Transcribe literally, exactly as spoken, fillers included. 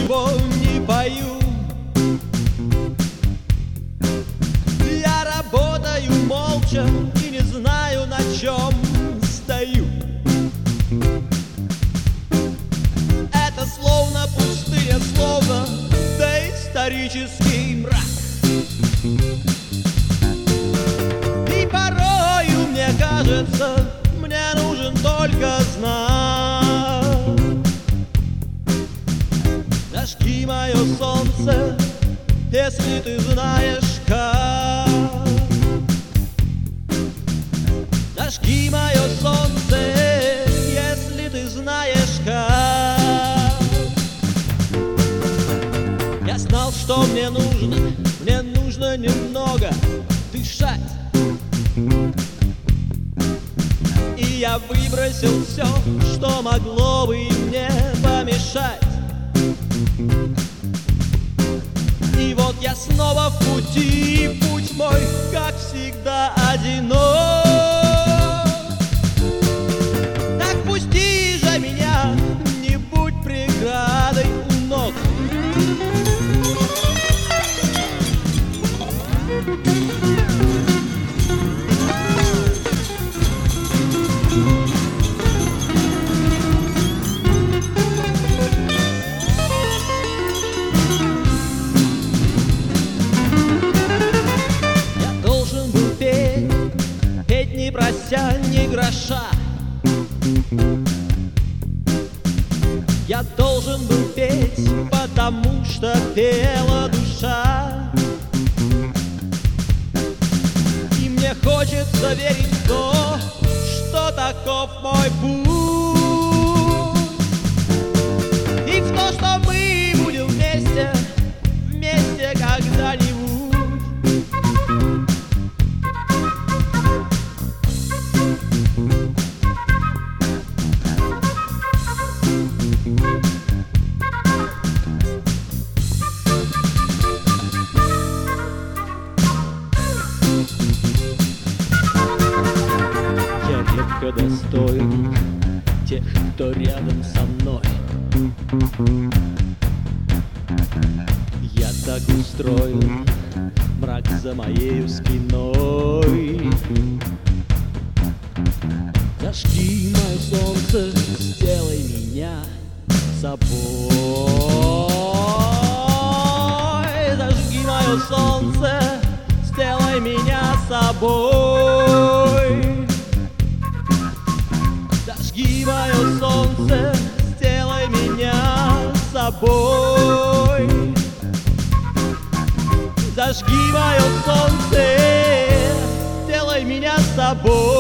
ничего не пою. Я работаю молча и не знаю, на чем стою. Это словно пустыня, словно доисторический мрак. И порою мне кажется, мне нужен только знак. Зажги мое солнце, если ты знаешь как. Зажги мое солнце, если ты знаешь как. Я знал, что мне нужно, мне нужно немного дышать. И я выбросил все, что могло бы мне помешать. И вот я снова в пути, путь мой, как всегда, одинок. Так пусти же меня, не будь преградой у ног. Не прося ни гроша, я должен был петь, потому что пела душа. И мне хочется верить в то, что таков мой путь. И в то, что мы будем вместе, вместе когда-нибудь. Достоин тех, кто рядом со мной. Я так устроен, мрак за моею спиной. Зажги мое солнце, сделай меня собой. Зажги мое солнце, сделай меня собой. Зажги мое солнце, сделай меня собой. Зажги мое солнце, сделай меня собой.